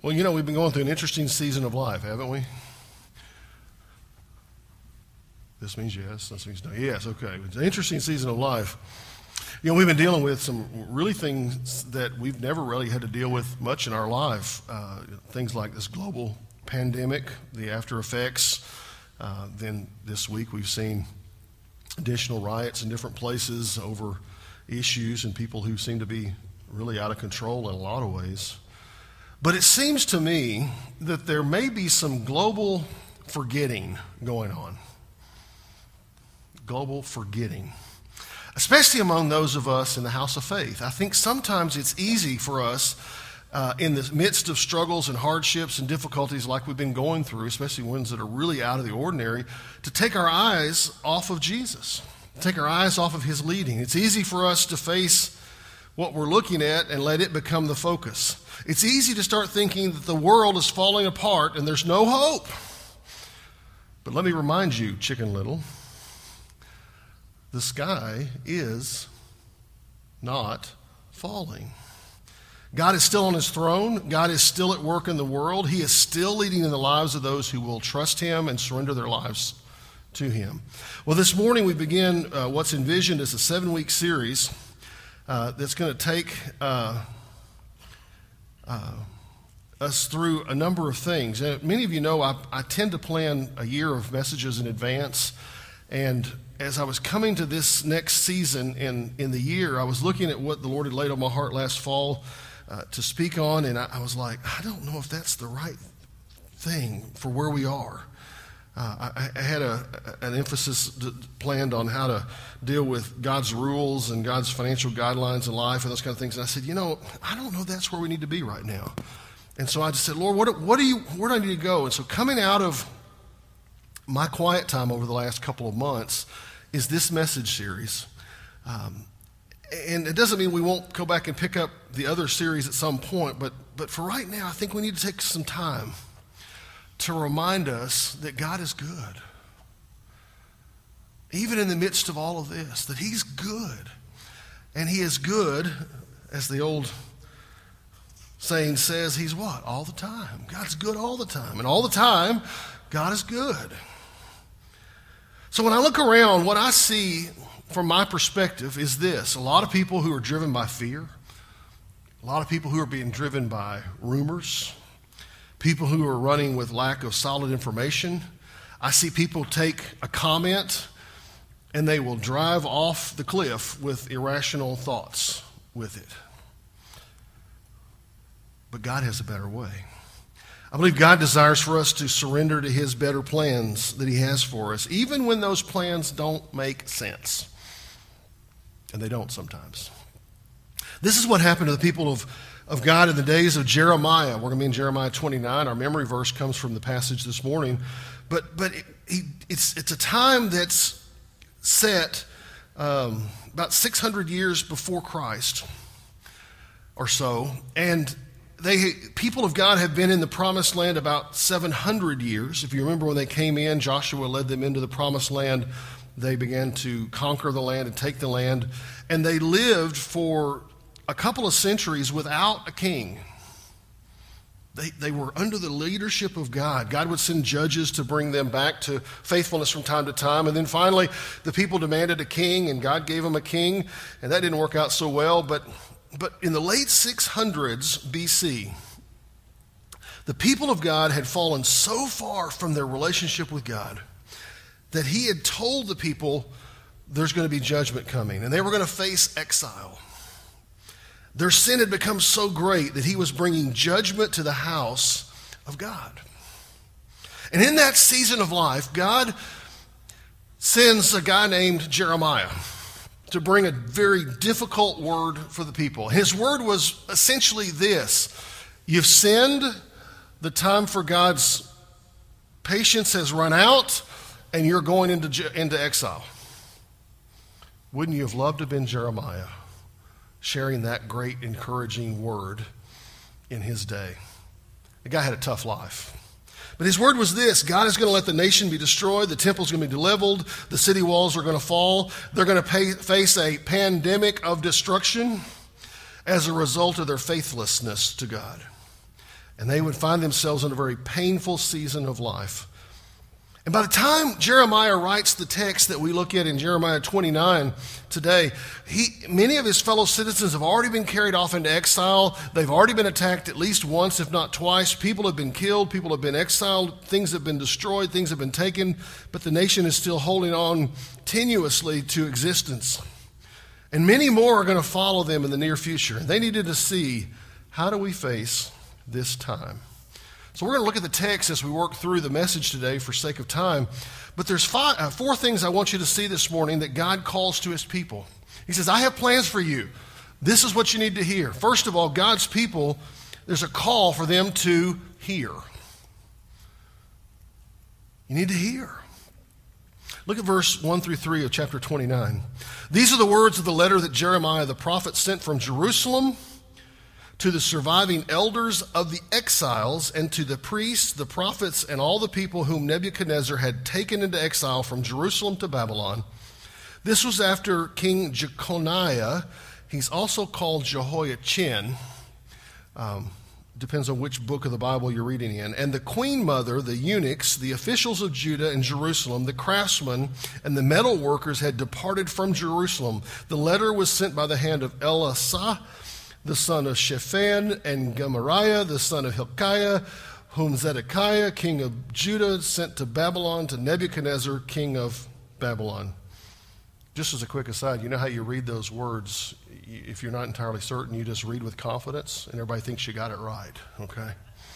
Well, you know, we've been going through an interesting season of life, haven't we? This means yes. This means no. Yes, okay. It's an interesting season of life. You know, we've been dealing with some really things that we've never really had to deal with much in our life. Things like this global pandemic, the after effects. Then this week we've seen additional riots in different places over issues and people who seem to be really out of control in a lot of ways. But it seems to me that there may be some global forgetting going on. Global forgetting. Especially among those of us in the house of faith. I think sometimes it's easy for us in the midst of struggles and hardships and difficulties like we've been going through, especially ones that are really out of the ordinary, to take our eyes off of Jesus, take our eyes off of his leading. It's easy for us to face what we're looking at and let it become the focus. It's easy to start thinking that the world is falling apart and there's no hope. But let me remind you, Chicken Little, the sky is not falling. God is still on his throne. God is still at work in the world. He is still leading in the lives of those who will trust him and surrender their lives to him. Well, this morning we begin what's envisioned as a 7-week series that's going to take us through a number of things. And many of you know I tend to plan a year of messages in advance. And as I was coming to this next season in the year, I was looking at what the Lord had laid on my heart last fall to speak on, and I was like, I don't know if that's the right thing for where we are. I had an emphasis planned on how to deal with God's rules and God's financial guidelines in life and those kind of things. And I said, you know, I don't know if that's where we need to be right now. And so I just said, Lord, where do I need to go? And so coming out of my quiet time over the last couple of months is this message series. And it doesn't mean we won't go back and pick up the other series at some point, but for right now, I think we need to take some time to remind us that God is good. Even in the midst of all of this, that he's good. And he is good, as the old saying says, he's what? All the time. God's good all the time. And all the time, God is good. So when I look around, what I see from my perspective is this. A lot of people who are driven by fear. A lot of people who are being driven by rumors. People who are running with lack of solid information. I see people take a comment and they will drive off the cliff with irrational thoughts with it. But God has a better way. I believe God desires for us to surrender to his better plans that he has for us, even when those plans don't make sense. And they don't sometimes. This is what happened to the people of God in the days of Jeremiah. We're going to be in Jeremiah 29. Our memory verse comes from the passage this morning. But it's a time that's set about 600 years before Christ or so. And people of God have been in the promised land about 700 years. If you remember when they came in, Joshua led them into the promised land. They began to conquer the land and take the land. And they lived for a couple of centuries without a king. They were under the leadership of God. God would send judges to bring them back to faithfulness from time to time. And then finally, the people demanded a king, and God gave them a king. And that didn't work out so well. But in the late 600s BC, the people of God had fallen so far from their relationship with God that he had told the people there's going to be judgment coming, and they were going to face exile. Their sin had become so great that he was bringing judgment to the house of God. And in that season of life, God sends a guy named Jeremiah to bring a very difficult word for the people. His word was essentially this: you've sinned, the time for God's patience has run out, and you're going into exile. Wouldn't you have loved to have been Jeremiah, sharing that great encouraging word in his day? The guy had a tough life. But his word was this: God is going to let the nation be destroyed. The temple's going to be leveled. The city walls are going to fall. They're going to face a pandemic of destruction as a result of their faithlessness to God. And they would find themselves in a very painful season of life. And by the time Jeremiah writes the text that we look at in Jeremiah 29 today, many of his fellow citizens have already been carried off into exile. They've already been attacked at least once, if not twice. People have been killed. People have been exiled. Things have been destroyed. Things have been taken. But the nation is still holding on tenuously to existence. And many more are going to follow them in the near future. They needed to see, how do we face this time? So we're going to look at the text as we work through the message today for sake of time. But there's four things I want you to see this morning that God calls to his people. He says, I have plans for you. This is what you need to hear. First of all, God's people, there's a call for them to hear. You need to hear. Look at verse 1 through 3 of chapter 29. These are the words of the letter that Jeremiah the prophet sent from Jerusalem to the surviving elders of the exiles, and to the priests, the prophets, and all the people whom Nebuchadnezzar had taken into exile from Jerusalem to Babylon. This was after King Jeconiah. He's also called Jehoiachin. Depends on which book of the Bible you're reading in. And the queen mother, the eunuchs, the officials of Judah and Jerusalem, the craftsmen, and the metal workers had departed from Jerusalem. The letter was sent by the hand of Elasah, the son of Shaphan, and Gemariah, the son of Hilkiah, whom Zedekiah, king of Judah, sent to Babylon to Nebuchadnezzar, king of Babylon. Just as a quick aside, you know how you read those words? If you're not entirely certain, you just read with confidence, and everybody thinks you got it right, okay?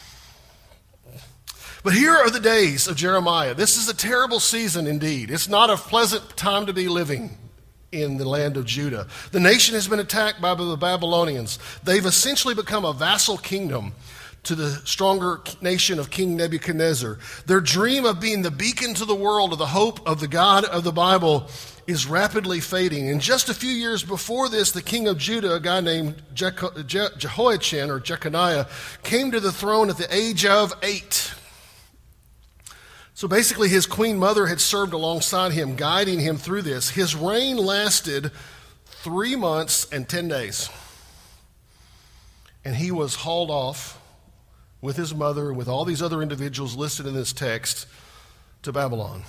But here are the days of Jeremiah. This is a terrible season indeed. It's not a pleasant time to be living in the land of Judah. The nation has been attacked by the Babylonians. They've essentially become a vassal kingdom to the stronger nation of King Nebuchadnezzar. Their dream of being the beacon to the world of the hope of the God of the Bible is rapidly fading. And just a few years before this, the king of Judah, a guy named Jehoiachin or Jeconiah, came to the throne at the age of 8. So basically, his queen mother had served alongside him, guiding him through this. His reign lasted 3 months and 10 days. And he was hauled off with his mother and with all these other individuals listed in this text to Babylon.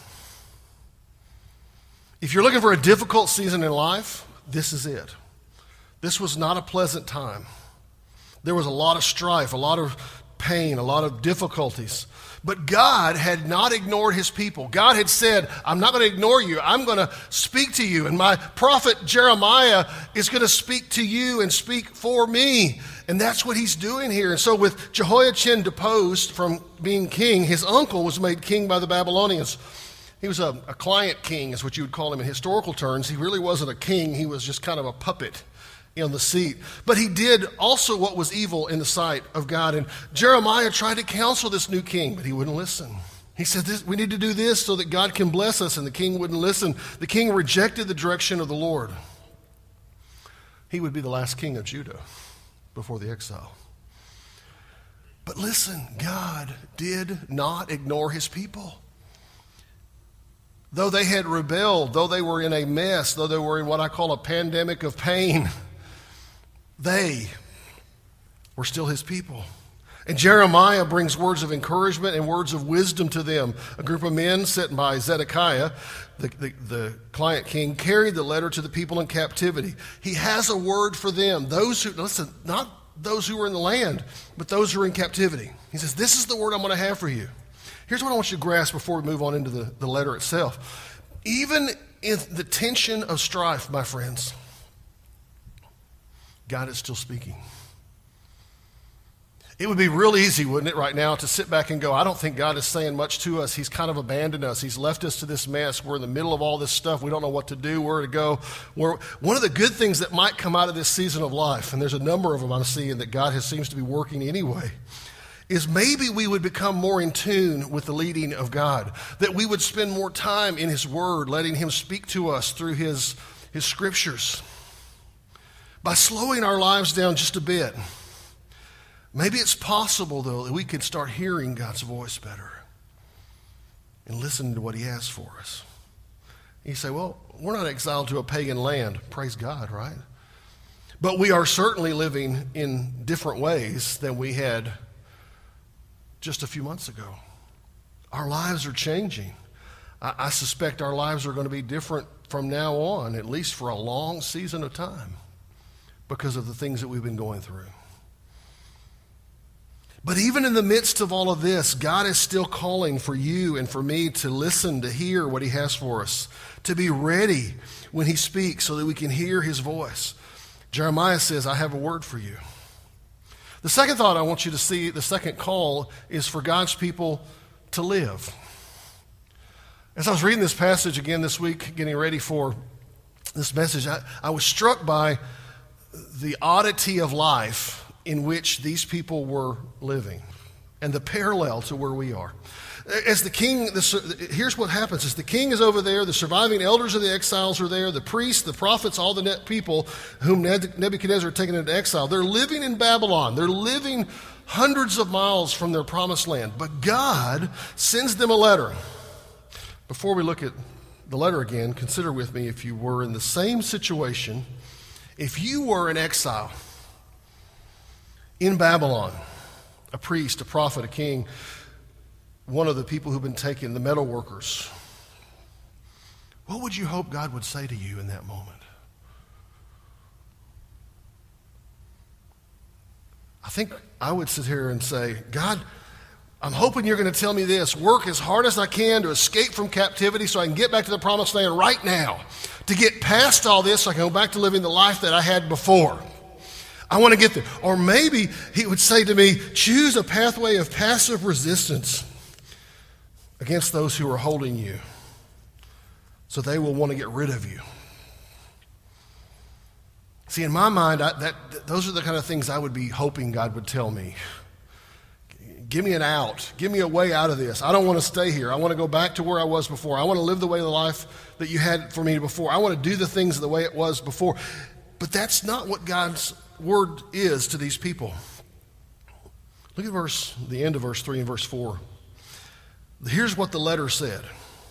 If you're looking for a difficult season in life, this is it. This was not a pleasant time. There was a lot of strife, a lot of pain, a lot of difficulties. But God had not ignored his people. God had said, I'm not going to ignore you. I'm going to speak to you. And my prophet Jeremiah is going to speak to you and speak for me. And that's what he's doing here. And so with Jehoiachin deposed from being king, his uncle was made king by the Babylonians. He was a client king, is what you would call him in historical terms. He really wasn't a king. He was just kind of a puppet on the seat. But he did also what was evil in the sight of God. And Jeremiah tried to counsel this new king, but he wouldn't listen. He said, we need to do this so that God can bless us, and the king wouldn't listen. The king rejected the direction of the Lord. He would be the last king of Judah before the exile. But listen, God did not ignore his people. Though they had rebelled, though they were in a mess, though they were in what I call a pandemic of pain, they were still his people. And Jeremiah brings words of encouragement and words of wisdom to them. A group of men sent by Zedekiah, the client king, carried the letter to the people in captivity. He has a word for them. Those who, listen, not those who were in the land, but those who are in captivity. He says, this is the word I'm going to have for you. Here's what I want you to grasp before we move on into the letter itself. Even in the tension of strife, my friends, God is still speaking. It would be real easy, wouldn't it, right now, to sit back and go, I don't think God is saying much to us. He's kind of abandoned us. He's left us to this mess. We're in the middle of all this stuff. We don't know what to do, where to go. One of the good things that might come out of this season of life, and there's a number of them I'm seeing that God seems to be working anyway, is maybe we would become more in tune with the leading of God, that we would spend more time in his word, letting him speak to us through his scriptures. By slowing our lives down just a bit, maybe it's possible, though, that we could start hearing God's voice better and listening to what he has for us. You say, well, we're not exiled to a pagan land. Praise God, right? But we are certainly living in different ways than we had just a few months ago. Our lives are changing. I suspect our lives are going to be different from now on, at least for a long season of time, because of the things that we've been going through. But even in the midst of all of this, God is still calling for you and for me to listen, to hear what he has for us, to be ready when he speaks so that we can hear his voice. Jeremiah says, I have a word for you. The second thought I want you to see, the second call, is for God's people to live. As I was reading this passage again this week, getting ready for this message, I was struck by the oddity of life in which these people were living and the parallel to where we are. As the king, here's what happens. As the king is over there, the surviving elders of the exiles are there, the priests, the prophets, all the people whom Nebuchadnezzar had taken into exile. They're living in Babylon. They're living hundreds of miles from their promised land. But God sends them a letter. Before we look at the letter again, consider with me if you were in the same situation, if you were in exile in Babylon, a priest, a prophet, a king, one of the people who've been taken, the metal workers, what would you hope God would say to you in that moment? I think I would sit here and say, God, I'm hoping you're going to tell me this: work as hard as I can to escape from captivity so I can get back to the promised land right now, to get past all this so I can go back to living the life that I had before. I want to get there. Or maybe he would say to me, choose a pathway of passive resistance against those who are holding you so they will want to get rid of you. See, in my mind, those are the kind of things I would be hoping God would tell me. Give me an out. Give me a way out of this. I don't want to stay here. I want to go back to where I was before. I want to live the way of the life that you had for me before. I want to do the things the way it was before. But that's not what God's word is to these people. Look at the end of verse 3 and verse 4. Here's what the letter said.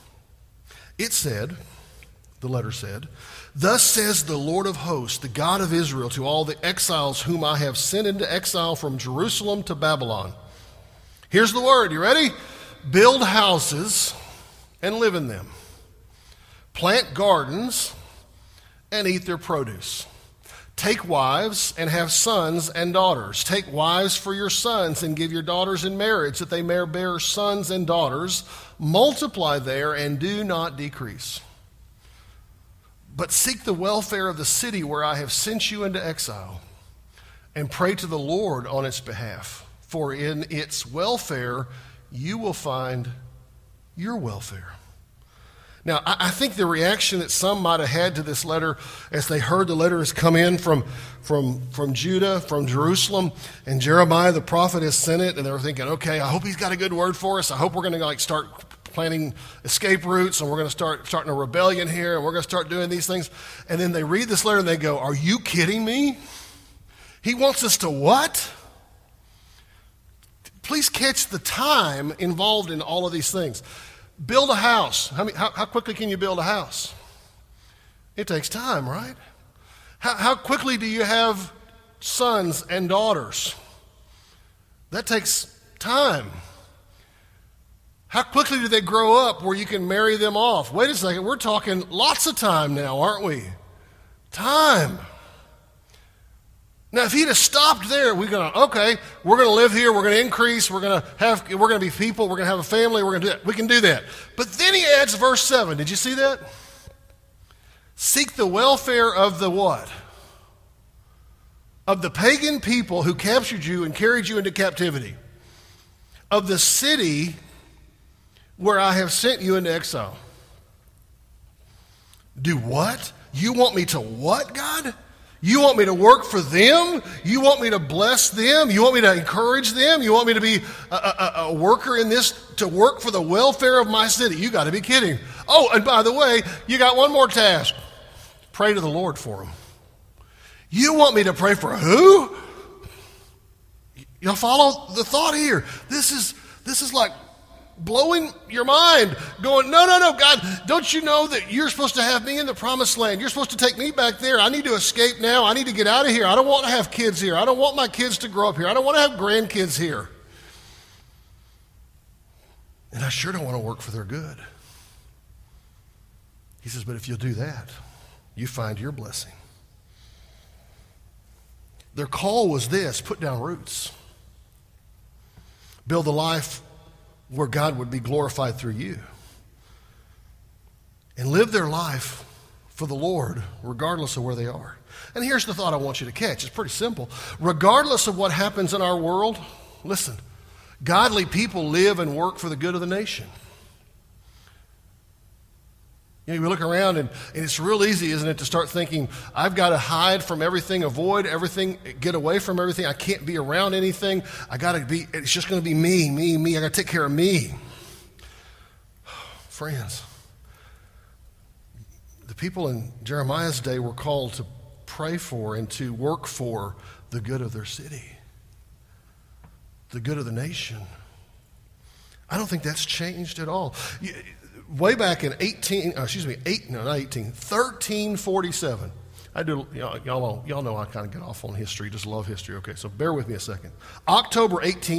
The letter said, thus says the Lord of hosts, the God of Israel, to all the exiles whom I have sent into exile from Jerusalem to Babylon. Here's the word. You ready? Build houses and live in them. Plant gardens and eat their produce. Take wives and have sons and daughters. Take wives for your sons and give your daughters in marriage, that they may bear sons and daughters. Multiply there and do not decrease. But seek the welfare of the city where I have sent you into exile, and pray to the Lord on its behalf. For in its welfare you will find your welfare. Now, I think the reaction that some might have had to this letter as they heard the letter has come in from Judah, from Jerusalem, and Jeremiah the prophet has sent it, and they were thinking, okay, I hope he's got a good word for us. I hope we're going to start planning escape routes, and we're going to starting a rebellion here, and we're going to start doing these things. And then they read this letter and they go, are you kidding me? He wants us to what? Please catch the time involved in all of these things. Build a house. How quickly can you build a house? It takes time, right? How quickly do you have sons and daughters? That takes time. How quickly do they grow up where you can marry them off? Wait a second, we're talking lots of time now, aren't we? Time. Now, if he'd have stopped there, we're going to live here, we're going to increase, we're going to be people, we're going to have a family, we're going to do that. We can do that. But then he adds verse 7. Did you see that? Seek the welfare of the what? Of the pagan people who captured you and carried you into captivity. Of the city where I have sent you into exile. Do what? You want me to what, God? You want me to work for them? You want me to bless them? You want me to encourage them? You want me to be a worker in this, to work for the welfare of my city? You got to be kidding. Oh, and by the way, you got one more task. Pray to the Lord for them. You want me to pray for who? You'll follow the thought here. This is like blowing your mind, going, no, God, don't you know that you're supposed to have me in the promised land? You're supposed to take me back there. I need to escape now. I need to get out of here. I don't want to have kids here. I don't want my kids to grow up here. I don't want to have grandkids here. And I sure don't want to work for their good. He says, but if you'll do that, you find your blessing. Their call was this: put down roots. Build a life where God would be glorified through you. And live their life for the Lord, regardless of where they are. And here's the thought I want you to catch. It's pretty simple. Regardless of what happens in our world, listen, godly people live and work for the good of the nation. You know, we look around and it's real easy, isn't it, to start thinking, I've got to hide from everything, avoid everything, get away from everything. I can't be around anything. It's just going to be me. I got to take care of me. Friends, the people in Jeremiah's day were called to pray for and to work for the good of their city, the good of the nation. I don't think that's changed at all. Way back in 1347. Y'all know I kind of get off on history, just love history. Okay, so bear with me a second. October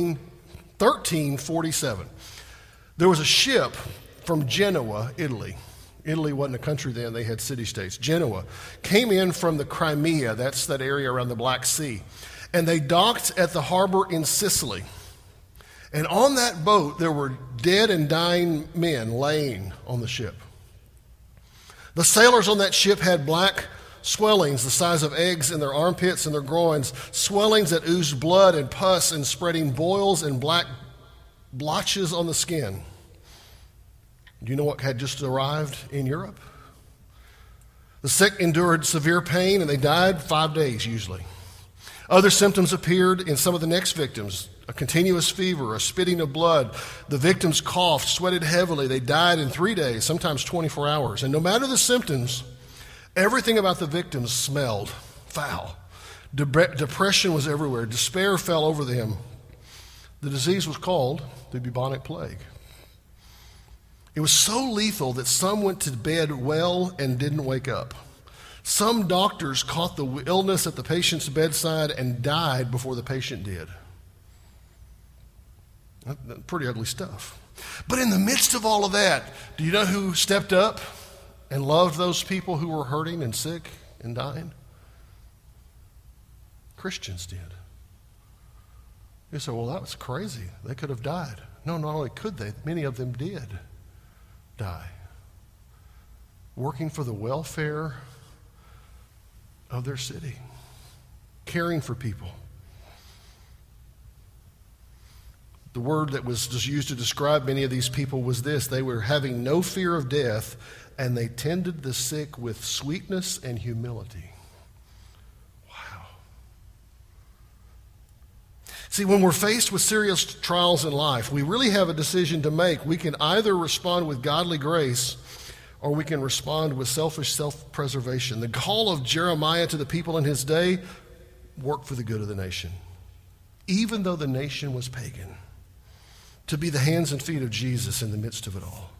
1347. There was a ship from Genoa, Italy. Italy wasn't a country then, they had city-states. Genoa came in from the Crimea, that's that area around the Black Sea, and they docked at the harbor in Sicily. And on that boat, there were dead and dying men laying on the ship. The sailors on that ship had black swellings the size of eggs in their armpits and their groins, swellings that oozed blood and pus and spreading boils and black blotches on the skin. Do you know what had just arrived in Europe? The sick endured severe pain and they died 5 days usually. Other symptoms appeared in some of the next victims: a continuous fever, a spitting of blood. The victims coughed, sweated heavily. They died in 3 days, sometimes 24 hours. And no matter the symptoms, everything about the victims smelled foul. Depression was everywhere. Despair fell over them. The disease was called the bubonic plague. It was so lethal that some went to bed well and didn't wake up. Some doctors caught the illness at the patient's bedside and died before the patient did. Pretty ugly stuff. But in the midst of all of that, do you know who stepped up and loved those people who were hurting and sick and dying? Christians did. You say, well, that was crazy. They could have died. No, not only could they, many of them did die. Working for the welfare of their city, caring for people. The word that was just used to describe many of these people was this: they were having no fear of death, and they tended the sick with sweetness and humility. Wow. See, when we're faced with serious trials in life, we really have a decision to make. We can either respond with godly grace, or we can respond with selfish self-preservation. The call of Jeremiah to the people in his day: work for the good of the nation, even though the nation was pagan, to be the hands and feet of Jesus in the midst of it all.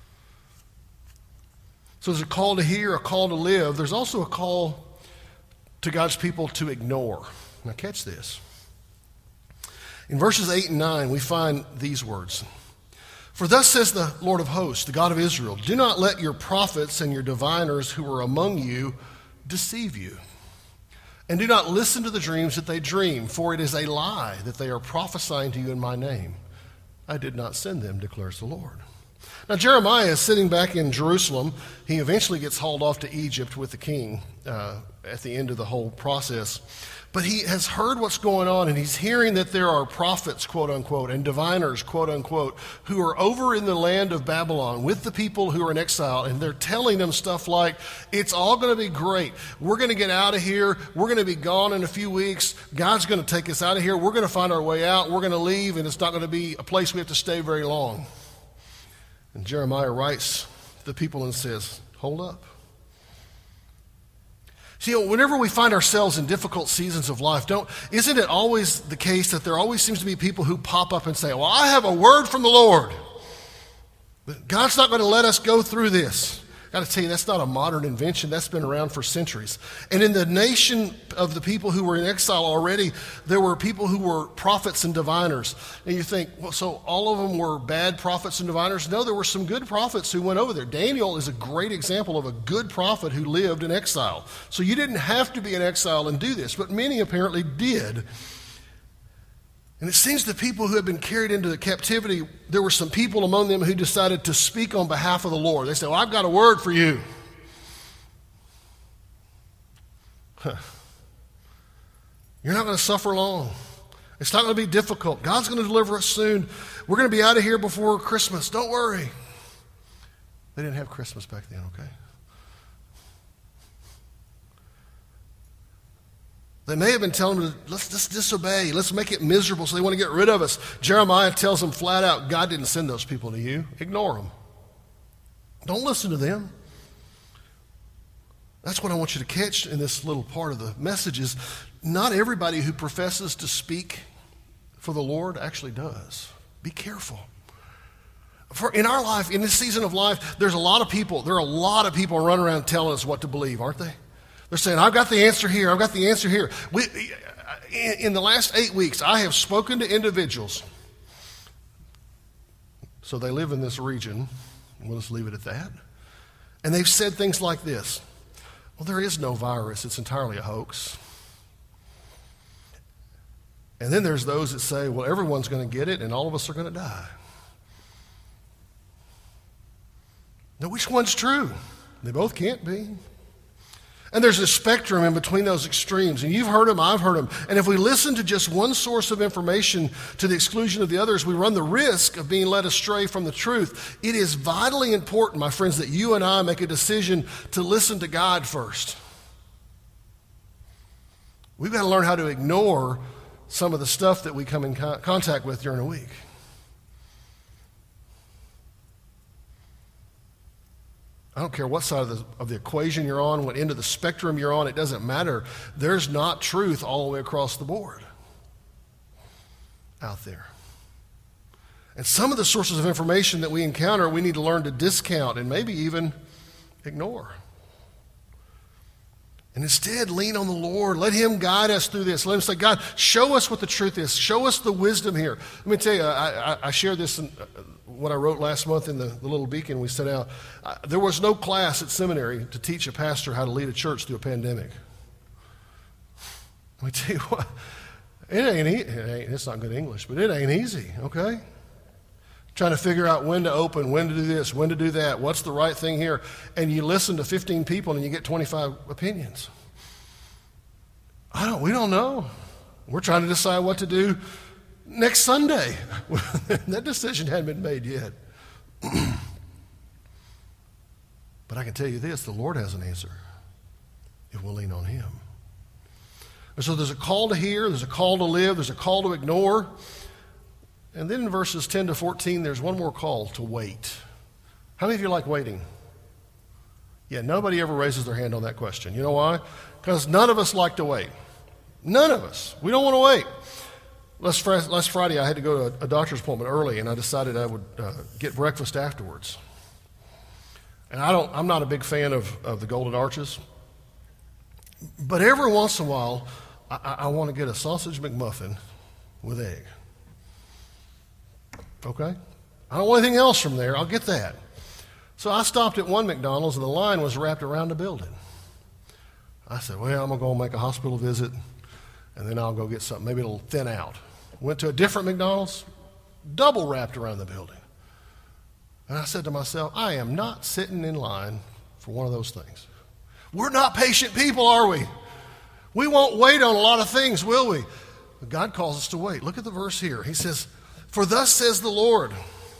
So there's a call to hear, a call to live. There's also a call to God's people to ignore. Now catch this. In verses 8 and 9, we find these words. For thus says the Lord of hosts, the God of Israel, do not let your prophets and your diviners who are among you deceive you. And do not listen to the dreams that they dream, for it is a lie that they are prophesying to you in my name. I did not send them, declares the Lord. Now Jeremiah is sitting back in Jerusalem. He eventually gets hauled off to Egypt with the king at the end of the whole process. But he has heard what's going on, and he's hearing that there are prophets, quote unquote, and diviners, quote unquote, who are over in the land of Babylon with the people who are in exile, and they're telling them stuff like, it's all going to be great. We're going to get out of here. We're going to be gone in a few weeks. God's going to take us out of here. We're going to find our way out. We're going to leave, and it's not going to be a place we have to stay very long. And Jeremiah writes to the people and says, hold up. See, whenever we find ourselves in difficult seasons of life, isn't it always the case that there always seems to be people who pop up and say, well, I have a word from the Lord. God's not going to let us go through this. I got to tell you, that's not a modern invention. That's been around for centuries. And in the nation of the people who were in exile already, there were people who were prophets and diviners. And you think, well, so all of them were bad prophets and diviners? No, there were some good prophets who went over there. Daniel is a great example of a good prophet who lived in exile. So you didn't have to be in exile and do this, but many apparently did. And it seems the people who had been carried into the captivity, there were some people among them who decided to speak on behalf of the Lord. They said, well, I've got a word for you. You're not going to suffer long. It's not going to be difficult. God's going to deliver us soon. We're going to be out of here before Christmas. Don't worry. They didn't have Christmas back then, okay? They may have been telling them, let's disobey. Let's make it miserable so they want to get rid of us. Jeremiah tells them flat out, God didn't send those people to you. Ignore them. Don't listen to them. That's what I want you to catch in this little part of the message is not everybody who professes to speak for the Lord actually does. Be careful. In our life, in this season of life, there are a lot of people running around telling us what to believe, aren't they? They're saying, I've got the answer here. I've got the answer here. In the last 8 weeks, I have spoken to individuals. So they live in this region. We'll just leave it at that. And they've said things like this. Well, there is no virus. It's entirely a hoax. And then there's those that say, well, everyone's going to get it and all of us are going to die. Now, which one's true? They both can't be. And there's a spectrum in between those extremes. And you've heard them, I've heard them. And if we listen to just one source of information to the exclusion of the others, we run the risk of being led astray from the truth. It is vitally important, my friends, that you and I make a decision to listen to God first. We've got to learn how to ignore some of the stuff that we come in contact with during a week. I don't care what side of the equation you're on, what end of the spectrum you're on, it doesn't matter. There's not truth all the way across the board out there. And some of the sources of information that we encounter, we need to learn to discount and maybe even ignore. And instead, lean on the Lord. Let Him guide us through this. Let Him say, God, show us what the truth is. Show us the wisdom here. Let me tell you, I shared this in what I wrote last month in the Little Beacon we sent out. There was no class at seminary to teach a pastor how to lead a church through a pandemic. Let me tell you what, it's not good English, but it ain't easy, okay? Trying to figure out when to open, when to do this, when to do that, what's the right thing here. And you listen to 15 people and you get 25 opinions. We don't know. We're trying to decide what to do next Sunday. That decision hadn't been made yet. But I can tell you this, the Lord has an answer if we'll lean on Him. And so there's a call to hear, there's a call to live, there's a call to ignore. And then in verses 10 to 14, there's one more call to wait. How many of you like waiting? Yeah, nobody ever raises their hand on that question. You know why? Because none of us like to wait. None of us. We don't want to wait. Last Friday, I had to go to a doctor's appointment early, and I decided I would get breakfast afterwards. And I'm not a big fan of the Golden Arches. But every once in a while, I want to get a sausage McMuffin with egg. Okay? I don't want anything else from there. I'll get that. So I stopped at one McDonald's, and the line was wrapped around the building. I said, well, I'm going to go make a hospital visit, and then I'll go get something. Maybe it'll thin out. Went to a different McDonald's, double wrapped around the building. And I said to myself, I am not sitting in line for one of those things. We're not patient people, are we? We won't wait on a lot of things, will we? But God calls us to wait. Look at the verse here. He says, for thus says the Lord,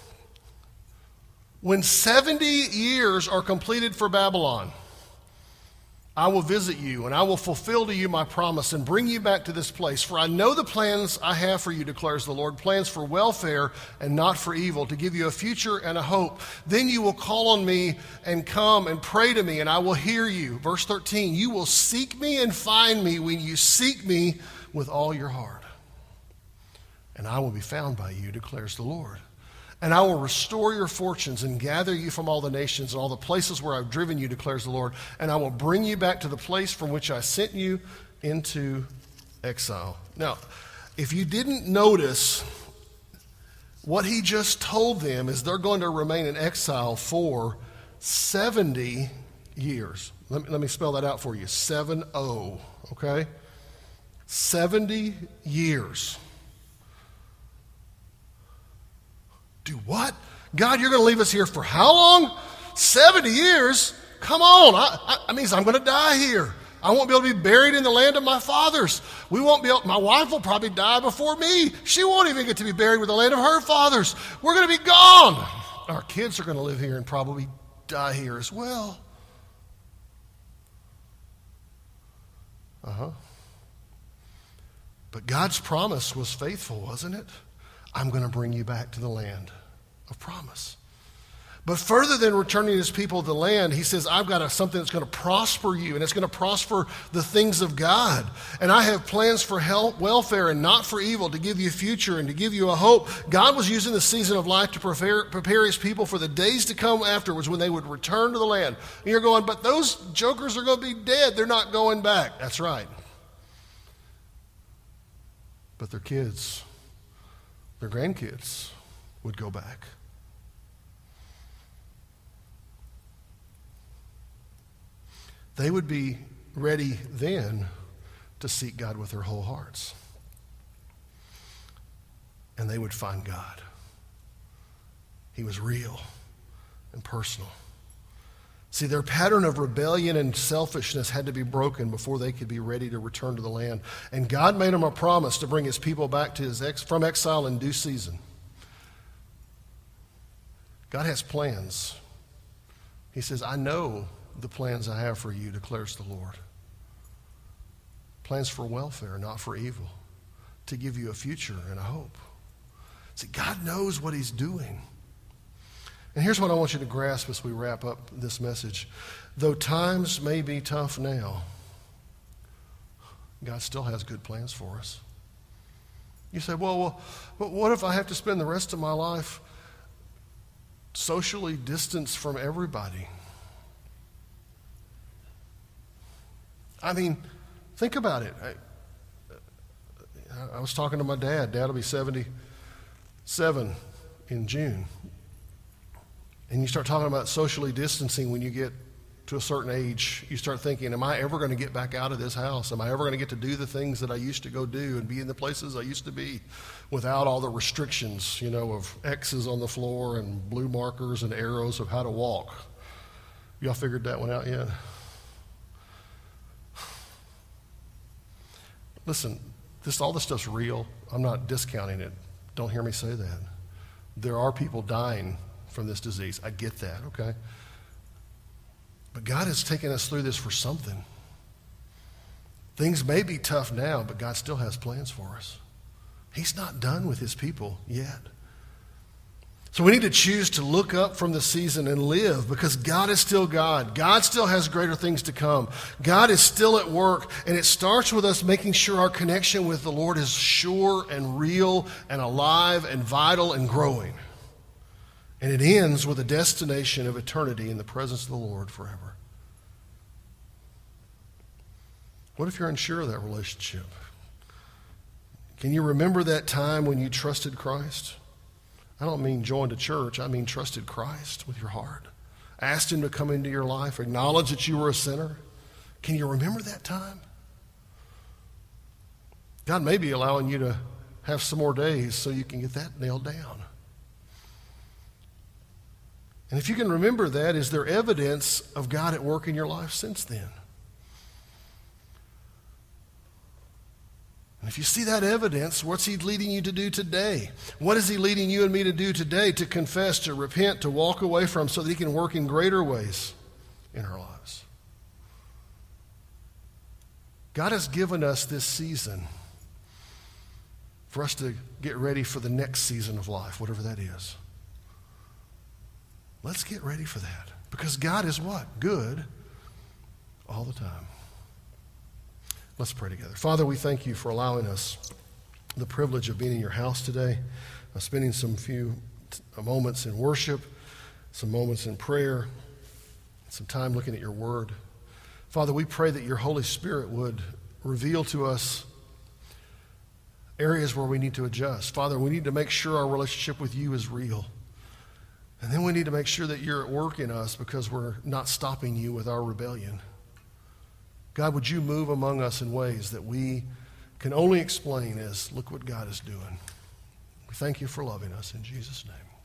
when 70 years are completed for Babylon, I will visit you, and I will fulfill to you my promise and bring you back to this place. For I know the plans I have for you, declares the Lord, plans for welfare and not for evil, to give you a future and a hope. Then you will call on me and come and pray to me, and I will hear you. Verse 13, you will seek me and find me when you seek me with all your heart. And I will be found by you, declares the Lord. And I will restore your fortunes and gather you from all the nations and all the places where I've driven you, declares the Lord. And I will bring you back to the place from which I sent you into exile. Now, if you didn't notice, what he just told them is they're going to remain in exile for 70 years. Let me spell that out for you. 7-0, okay? 70 years. Do what? God, you're going to leave us here for how long? 70 years? Come on. I mean, I'm going to die here. I won't be able to be buried in the land of my fathers. My wife will probably die before me. She won't even get to be buried with the land of her fathers. We're going to be gone. Our kids are going to live here and probably die here as well. But God's promise was faithful, wasn't it? I'm going to bring you back to the land of promise. But further than returning his people to the land, he says, I've got something that's going to prosper you, and it's going to prosper the things of God. And I have plans for welfare and not for evil, to give you a future and to give you a hope. God was using the season of life to prepare his people for the days to come afterwards when they would return to the land. And you're going, but those jokers are going to be dead. They're not going back. That's right. But their kids, their grandkids would go back. They would be ready then to seek God with their whole hearts. And they would find God. He was real and personal. See, their pattern of rebellion and selfishness had to be broken before they could be ready to return to the land. And God made them a promise to bring his people back to from exile in due season. God has plans. He says, I know the plans I have for you, declares the Lord. Plans for welfare, not for evil, to give you a future and a hope. See, God knows what he's doing. And here's what I want you to grasp as we wrap up this message. Though times may be tough now, God still has good plans for us. You say, well, but what if I have to spend the rest of my life socially distanced from everybody? I mean, think about it. I was talking to my dad. Dad will be 77 in June. And you start talking about socially distancing when you get to a certain age. You start thinking, am I ever going to get back out of this house? Am I ever going to get to do the things that I used to go do and be in the places I used to be without all the restrictions, of X's on the floor and blue markers and arrows of how to walk? Y'all figured that one out yet? Listen, all this stuff's real. I'm not discounting it. Don't hear me say that. There are people dying from this disease. I get that, okay? But God has taken us through this for something. Things may be tough now, but God still has plans for us. He's not done with his people yet. So we need to choose to look up from the season and live, because God is still God. God still has greater things to come. God is still at work, and it starts with us making sure our connection with the Lord is sure and real and alive and vital and growing. And it ends with a destination of eternity in the presence of the Lord forever. What if you're unsure of that relationship? Can you remember that time when you trusted Christ? I don't mean joined a church. I mean trusted Christ with your heart. Asked him to come into your life. Acknowledged that you were a sinner. Can you remember that time? God may be allowing you to have some more days so you can get that nailed down. And if you can remember that, is there evidence of God at work in your life since then? And if you see that evidence, what's he leading you to do today? What is he leading you and me to do today? To confess, to repent, to walk away from, so that he can work in greater ways in our lives. God has given us this season for us to get ready for the next season of life, whatever that is. Let's get ready for that. Because God is what? Good all the time. Let's pray together. Father, we thank you for allowing us the privilege of being in your house today, spending some few moments in worship, some moments in prayer, some time looking at your word. Father, we pray that your Holy Spirit would reveal to us areas where we need to adjust. Father, we need to make sure our relationship with you is real. And then we need to make sure that you're at work in us because we're not stopping you with our rebellion. God, would you move among us in ways that we can only explain as, look what God is doing. We thank you for loving us in Jesus' name.